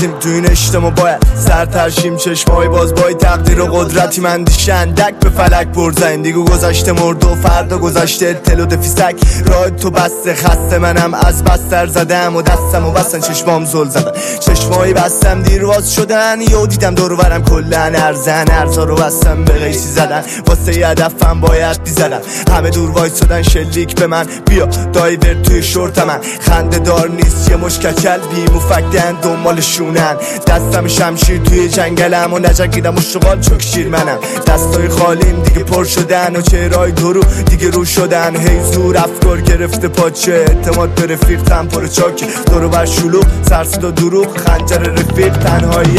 میریزیم تو این اجتماع، باید سر ترشیم چشمای باز بای تقدیر و قدرتی من دیشندک به فلک برزن دیگه گذشته مرد و فردا گذشته تل و دفیسک راه تو بسته خسته منم از بستر زدم و دستم و بستن چشمام زل زدن چشمایی بستم دیر باز شدن یو دیدم دور و برم کلن ارزن ارزا رو بستم به قیسی زدن واسه یه هدفم باید بیزدن همه دور وایسادن شلیک به من بیا دایور توی شورت من خنده دار نیست یه مشکچل بی مفکدن دنبال شونن دستم شمشیر توی جنگلم و نجنگیدم و شغال چک شیر منم دستای خالیم دیگه پر شدن و چهرهای درو دیگه رو شدن هی زور افکار گرفته پاچه اعتماد به رفیق تن پر چاکی دورو بر شلوغ سرسد و دروغ خنجر رفیق تنهایی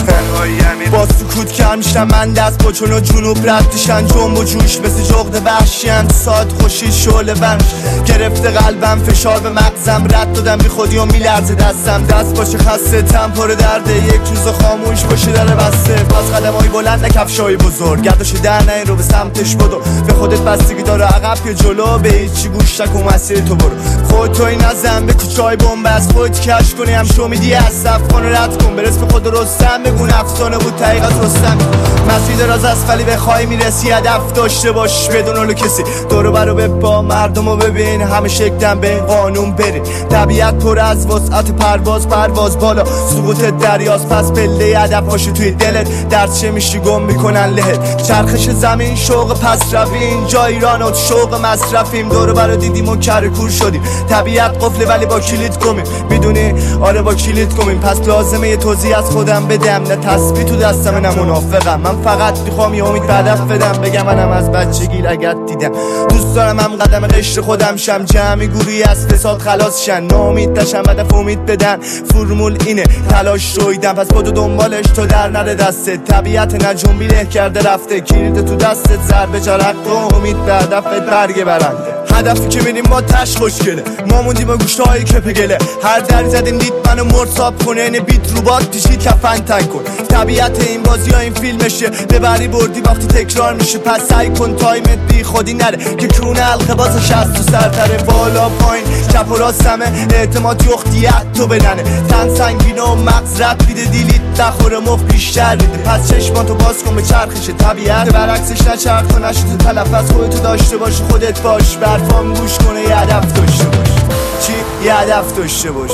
همین با سکوت کم میشم من دست با چون و جنوب ردشن جنب و جوش مثل جغد وحشیان ساعت خوشی شعله ورش گرفته قلبم فشار به مغزم رد دادم بی خودی و میلرزه دستم دست باشه خسته تم پر درده یک روز خاموش باشه در بسته پس قدمای بلند نه کفشای بزرگ گردش در نه رو به سمتش بدو به خودت بستگی داره عقب یا جلو به هیچی گوش نکن مسیر تو برو خودتوی نزن به کوچای بمب از خودت کش کنی هم شو میدی از صفقان رد کن برس به خود رستم بگون افسانه بود حقیقت رستم مسیر دراز اسفلی بخوای میرسی هدف داشته باش بدون اولو کسی دورو برو به با مردمو ببین همه شکلن به قانون برین طبیعت پر از وسعت پرواز بالا سقوط دریاست پس پله هدف باشه توی دلت درد چه میشی گم میکنن لهت چرخش زمین شوق پس روی اینجا ایران شوق مصرفیم دورو برو دیدیم و کرکور شدیم طبیعت قفله ولی با کلید کنیم میدونی آره با کلید کنیم پس لازمه یه توضیح از خودم بدم نه تسبیح تو دستم نه منافقم من فقط میخوام یه امید هدف بدم بگم منم از بچگی لگد دیدم دوست دارم هم قدم قشر خودم شم جمعی گوری از فساد خلاص شن ناامید تشم هدف امید بدن فرمول اینه تلاش رویدم پس بدو دنبالش تو در نره دسته طبیعت نجوم له کرده رفته کلید تو دستت ضربه جرق و امید به هدفت برگ برنده هدفی که بینیم ما تش خوشگله ما موندیم با گوشتهای کپگله هر دری زدیم دید منو مرد ساب کنه این بیت رو باد پیشید کفن تنگ کن طبیعت این بازی ها این فیلمشه ببری بردی وقتی تکرار میشه پس سعی کن تایمت بی خودی نره که کونه حلقه باز شست تو سرتره بالا پایین چپ و راستمه اعتماد یختیت تو بدنه تن سنگینه و مغز رد بیده دیلیت نخوره مخ بیشتر ریده پس چشماتو باز کن به چرخش طبیعت برعکسش نچرخ تو نشد تلفظ خودتو داشته باش خودت باش برفام گوش کنه یه هدف داشته باش چی؟ یه هدف داشته باش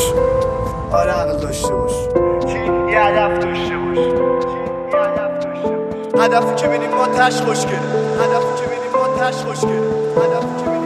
آره عقل داشته باش چی؟ یه هدف داشته باش هدفی که بینیم ما تش خوشگله هدفی که بینیم ما تش خوشگله هدفی که